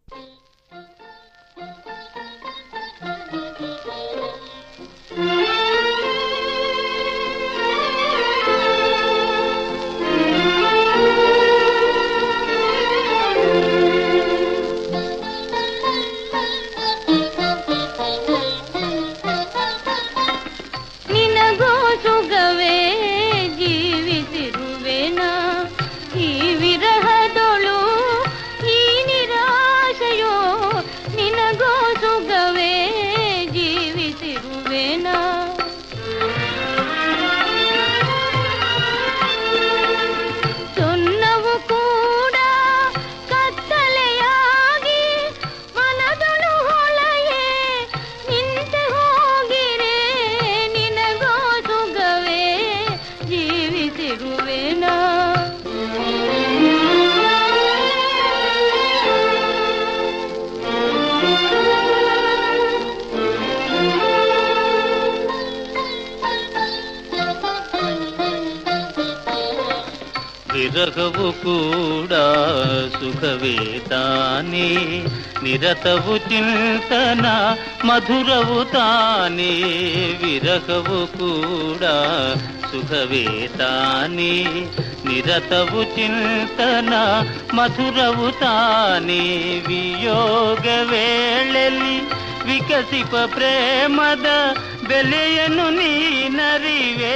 ವಿರಹವು ಕೂಡ ಸುಖವೇ ತಾನೇ, ನಿರತವು ಚಿಂತನ ಮಧುರವು ತಾನೇ. ವಿರಹವು ಕೂಡ ಸುಖವೇ ತಾನೇ, ನಿರತವು ಚಿಂತನ ಮಧುರವು ತಾನೇ. ವಿಯೋಗ ವೇಳೆಯಲ್ಲಿ ವಿಕಸಿಪ ಪ್ರೇಮದ ಬೆಲೆಯನ್ನು ನೀನರಿವೆ.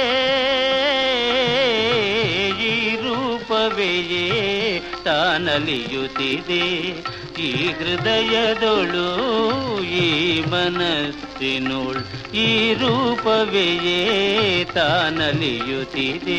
ಈ ರೂಪವೆಯೇ ತಾನಲಿಯುತ್ತಿದೆ ಈ ಹೃದಯದೊಳು ಈ ಮನಸ್ಸಿನೋಳು. ಈ ರೂಪವೆಯೇ ತಾನಲಿಯುತ್ತಿದೆ.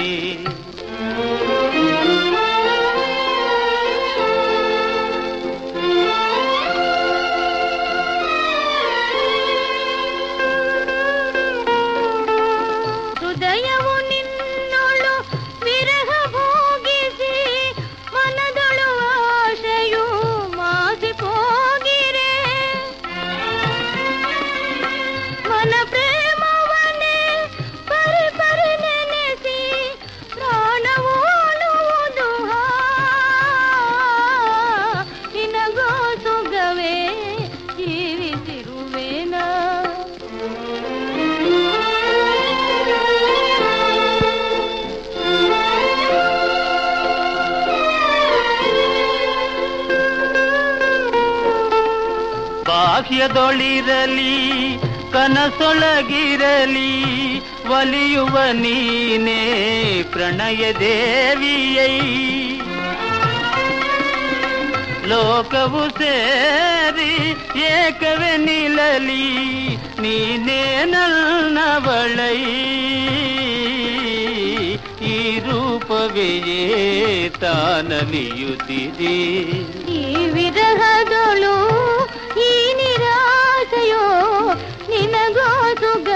ಬಾಹ್ಯದೊಳಿರಲಿ ಕನಸೊಳಗಿರಲಿ ಒಲಿಯುವ ನೀನೇ ಪ್ರಣಯ ದೇವಿಯೈ. ಲೋಕವು ಸೇರಿ ಏಕವೇ ನಿಲ್ಲಲಿ ನೀನೇ ನನ್ನವಳೈ. ಈ ರೂಪವೆಯೇ ತಾನಲಿಯುತ್ತಿದೆ. ಈ ವಿರಹದೊಳು ಈ ನಿರಾಶೆಯೋ ನಿನಗೋ ಸುಗ